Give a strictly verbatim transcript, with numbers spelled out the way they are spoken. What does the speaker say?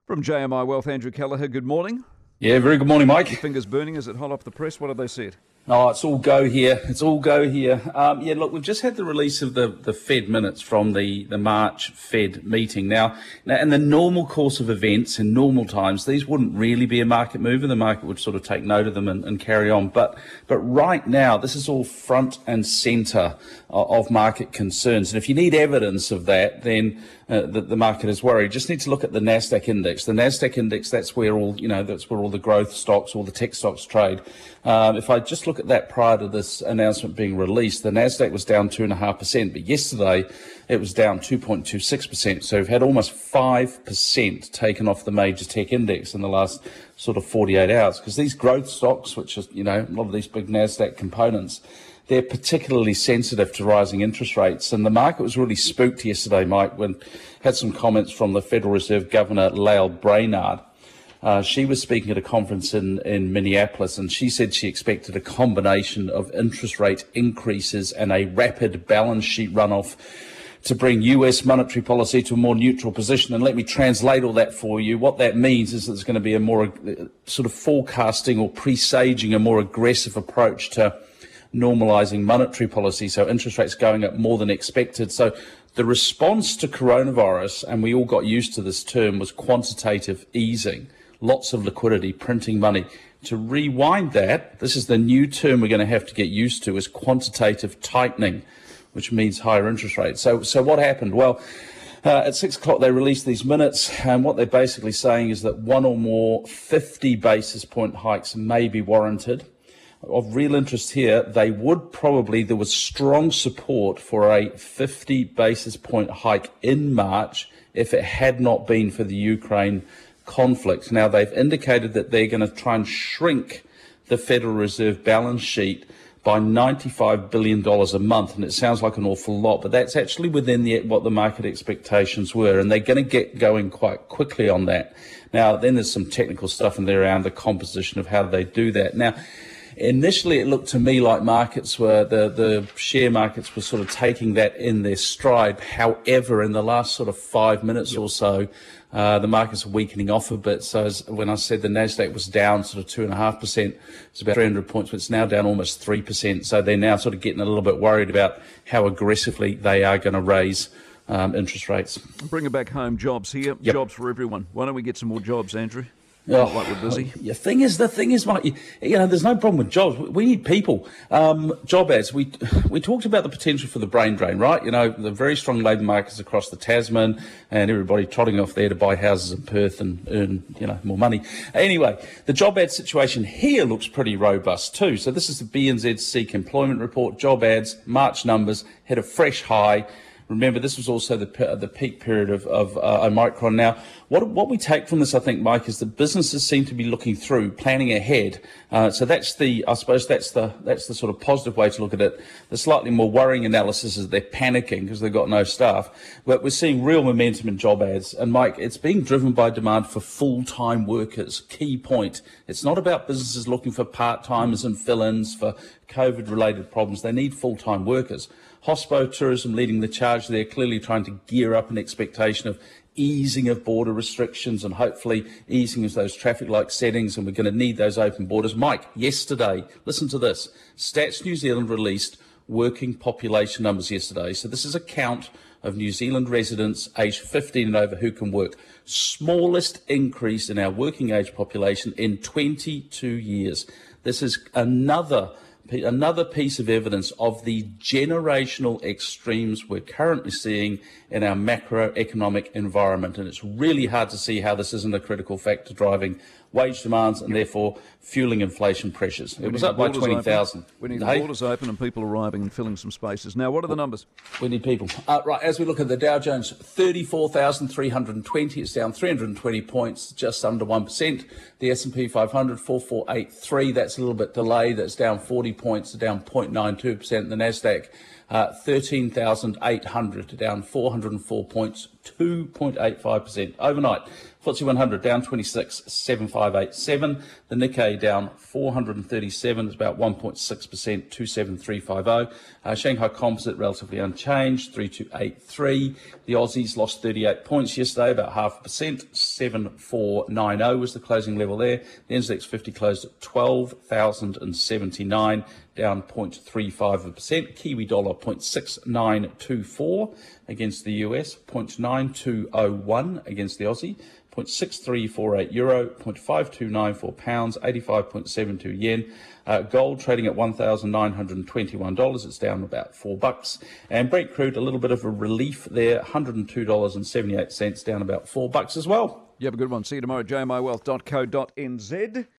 From J M I Wealth, Andrew Kelleher, good morning. Yeah, very good morning, Mike. Your fingers burning, is it hot off the press? What have they said? Oh, it's all go here. It's all go here. Um, yeah, look, we've just had the release of the, the Fed minutes from the, the March Fed meeting. Now, now, in the normal course of events, in normal times, these wouldn't really be a market mover. The market would sort of take note of them and, and carry on. But but right now, this is all front and centre of market concerns. And if you need evidence of that, then uh, the, the market is worried. Just need to look at the NASDAQ index. The NASDAQ index, that's where all, you know, that's where all the growth stocks, all the tech stocks trade. Um, if I just look at that prior to this announcement being released, the NASDAQ was down two point five percent, but yesterday it was down two point two six percent. So we've had almost five percent taken off the major tech index in the last sort of forty-eight hours, because these growth stocks, which is, you know, a lot of these big NASDAQ components, they're particularly sensitive to rising interest rates. And the market was really spooked yesterday, Mike, when had some comments from the Federal Reserve Governor, Lael Brainard. Uh, she was speaking at a conference in, in Minneapolis, and she said she expected a combination of interest rate increases and a rapid balance sheet runoff to bring U S monetary policy to a more neutral position. And let me translate all that for you. What that means is that there's going to be a more uh, sort of forecasting or presaging a more aggressive approach to normalising monetary policy, so interest rates going up more than expected. So the response to coronavirus, and we all got used to this term, was quantitative easing. Lots of liquidity, printing money. To rewind that, this is the new term we're going to have to get used to, is quantitative tightening, which means higher interest rates. So, so what happened? Well, uh, at six o'clock they released these minutes, and what they're basically saying is that one or more fifty basis point hikes may be warranted. Of real interest here, they would probably, there was strong support for a fifty basis point hike in March if it had not been for the Ukraine conflict. Now, they've indicated that they're going to try and shrink the Federal Reserve balance sheet by ninety-five billion dollars a month, and it sounds like an awful lot, but that's actually within the, what the market expectations were, and they're going to get going quite quickly on that. Now, then there's some technical stuff in there around the composition of how they do that. Now, initially, it looked to me like markets were, the, the share markets were sort of taking that in their stride. However, in the last sort of five minutes or so, uh, the markets are weakening off a bit. So as, when I said the NASDAQ was down sort of two point five percent, it's about three hundred points, but it's now down almost three percent. So they're now sort of getting a little bit worried about how aggressively they are going to raise um, interest rates. Bring it back home, jobs here, Yep. jobs for everyone. Why don't we get some more jobs, Andrew? Oh, Not like we're busy. The thing is, the thing is, Mike, you, you know, there's no problem with jobs. We need people. Um, job ads. We we talked about the potential for the brain drain, right? You know, the very strong labour markets across the Tasman, and everybody trotting off there to buy houses in Perth and earn, you know, more money. Anyway, the job ad situation here looks pretty robust too. So this is the B N Z Seek Employment Report. Job ads, March numbers hit a fresh high. Remember, this was also the the peak period of, of uh, Omicron. Now, what what we take from this, I think, Mike, is that businesses seem to be looking through, planning ahead. Uh, so that's the, I suppose, that's the that's the sort of positive way to look at it. The slightly more worrying analysis is they're panicking because they've got no staff. But we're seeing real momentum in job ads. And, Mike, it's being driven by demand for full-time workers. Key point. It's not about businesses looking for part-timers and fill-ins for COVID-related problems. They need full-time workers. Hospo Tourism leading the charge there, clearly trying to gear up an expectation of easing of border restrictions and hopefully easing of those traffic light settings, and we're going to need those open borders. Mike, yesterday, listen to this, Stats New Zealand released working population numbers yesterday. So this is a count of New Zealand residents aged fifteen and over who can work. Smallest increase in our working age population in twenty-two years. This is another Another piece of evidence of the generational extremes we're currently seeing in our macroeconomic environment. And it's really hard to see how this isn't a critical factor driving wage demands and therefore fueling inflation pressures. It was up by twenty thousand. We need the borders open and people arriving and filling some spaces. Now, what are the numbers? We need people. Uh, right, as we look at the Dow Jones, thirty-four thousand three hundred twenty. It's down three hundred twenty points, just under one percent. The S and P five hundred, four four eight three. That's a little bit delayed. That's down forty points, down zero point nine two percent. The NASDAQ uh, thirteen thousand eight hundred, down four hundred four points, two point eight five percent. Overnight, F T S E one hundred down twenty-six, seven five eight seven. The Nikkei down four hundred thirty-seven, it's about one point six percent, two seven three five zero. Uh, Shanghai Composite relatively unchanged, three two eight three. The Aussies lost thirty-eight points yesterday, about half a percent, seven four nine zero was the closing level there. The N Z X fifty closed at twelve thousand seventy-nine, down zero point three five percent. Kiwi dollar zero point six nine two four against the U S, zero point nine two zero one against the Aussie, zero point six three four eight euro, zero point five two nine four pounds, eighty-five point seven two yen. Uh, gold trading at one thousand nine hundred twenty-one dollars. It's down about four bucks. And Brent crude, a little bit of a relief there, one hundred two dollars and seventy-eight cents, down about four bucks as well. You have a good one. See you tomorrow at j m i wealth dot co dot n z.